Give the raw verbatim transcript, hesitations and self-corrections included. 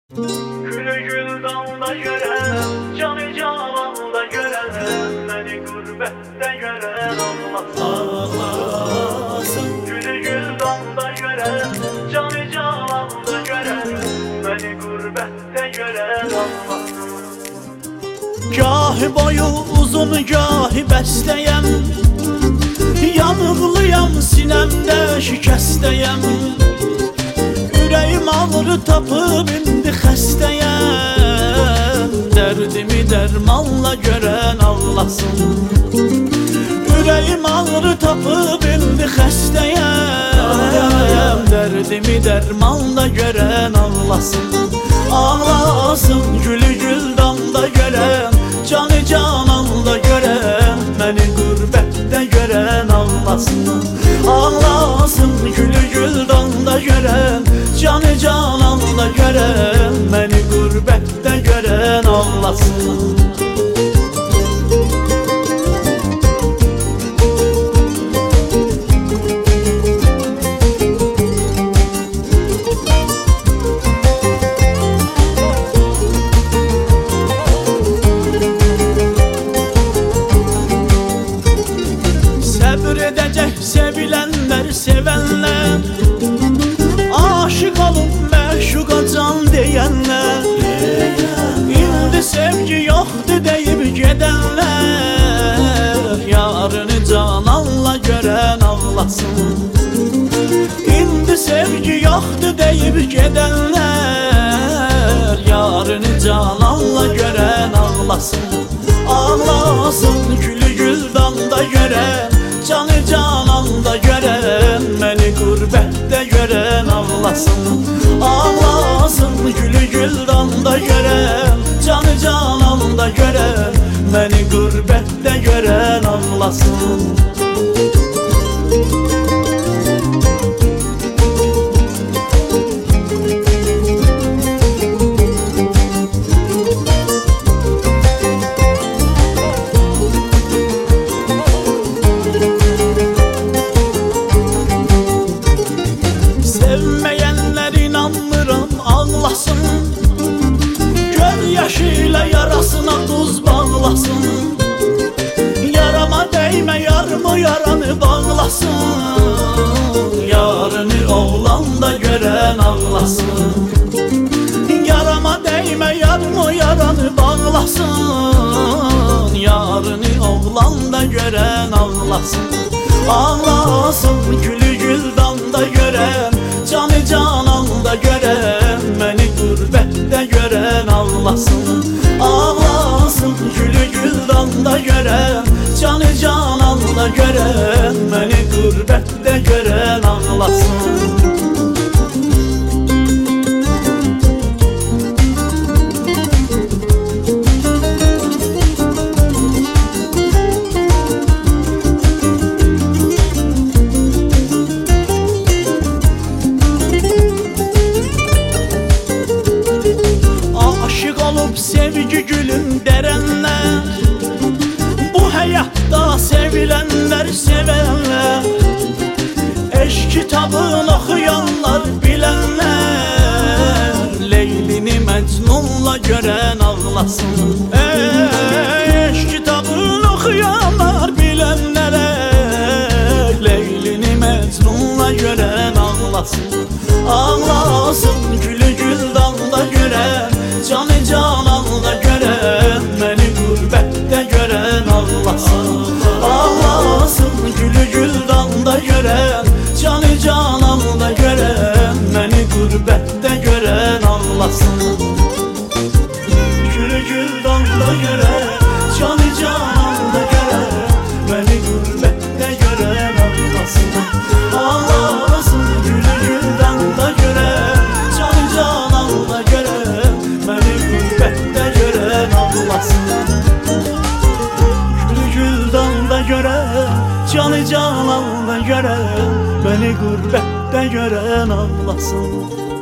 Gülü gül dalda gören, canı cananda gören, beni gurbette gören ağlasın. Gülü gül dalda gören, canı cananda gören, beni gurbette gören ağlasın. Gahi boyu uzun gahi bəstəyəm, yanıqlıyam sinəmdə şikəstəyəm. Ürəyim ağrı tapıb indi xəstəyəm, dərdimi dərmanla görən ağlasın. Ürəyim ağrı tapıb indi xəstəyəm, dərdimi dərmanla görən ağlasın. Ağlasın gülü gül damda görən, canı cananda görən, məni qürbətdə görən ağlasın. Ağlasın gülü gül damda görən, canı cananda görən, məni qürbətdə görən ağlasın. Sevilenler, sevenler, aşık olup məşuqa can deyenler, indi sevgi yoktu deyip gedenler, yarını cananla gören ağlasın. İndi sevgi yoktu deyip gedenler, yarını cananla gören ağlasın. Ağlasın gülü gül damda gören, canı cananda gören, məni qürbətdə görən ağlasın. Ağlasın gülü gül damda görən, canı cananda görən, məni qürbətdə görən ağlasın. Sevmeyenler inanmıram ağlasın, göz yaşıyla yarasına tuz bağlasın. Yarama değme yarımı yaranı bağlasın, yarını oğlanda gören ağlasın. Yarama değme yarımı yaranı bağlasın, yarını oğlanda gören ağlasın. Ağlasın gülü gül damda gören, canı cananda gören, məni qürbətdə görən ağlasın. Ağlasın gülü gül damda gören, canı cananda gören, məni qürbətdə görən ağlasın. Sevgi gülüm derenler, bu hayatta sevilenler, sevenler, eşk kitabını okuyanlar, bilenler, Leylini Mecnun'la gören ağlasın. Eşk kitabını okuyanlar, bilenlere, Leylini Mecnun'la gören ağlasın. Ağlasın gülü gül damda gören, canı cananda gören, məni qürbətdə görən ağlasın. Ağlasın gülü gül damda gören, canı cananda gören, məni qürbətdə görən ağlasın. Gülü gül damda gören, canı cananda gören, məni qürbətdə görən ağlasın. Ağlasın gülü gül damda gören, canı cananda gören, məni qürbətdə görən ağlasın. Gülü gül damda görən, canı cananda görən, məni qürbətdə görən ağlasın.